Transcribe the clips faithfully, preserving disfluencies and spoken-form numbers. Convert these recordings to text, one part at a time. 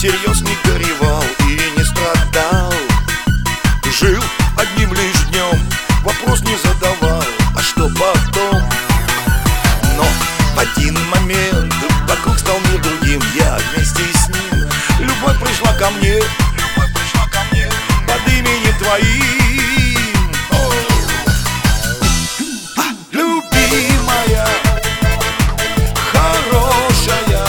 всерьез не горевал и не страдал. Жил одним лишь днем, вопрос не задавал, а что потом? Но в один момент вокруг стал мир другим, я вместе с ним. Любовь пришла ко мне, любовь пришла ко мне под именем твоим. О! А, любимая, хорошая,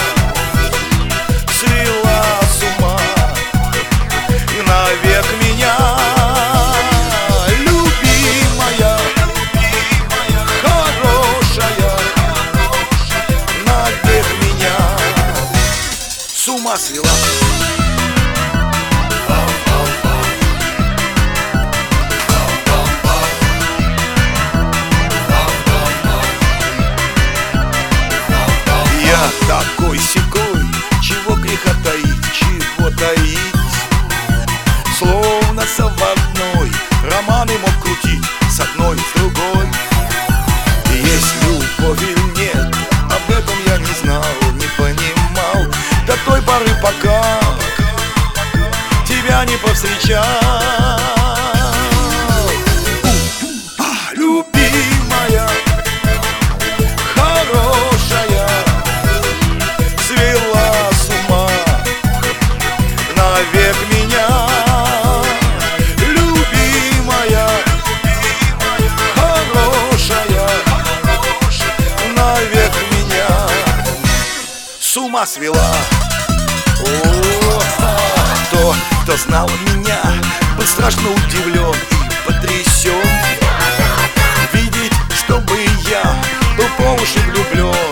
свела с ума и навек меня. Любимая, хорошая, навек меня с ума свела. Я такой-сякой, чего греха таить, чего таить. Словно заводной романы мог крутить с одной с другой. Есть любовь или нет, об этом я не знал, не понимал до той поры, пока тебя не повстречал. А, любимая, хорошая, свела с ума навек меня. Любимая, хорошая, навек меня с ума свела. О, кто, кто знал меня, был страшно удивлен и потрясен видеть, чтобы я был по уши влюблен.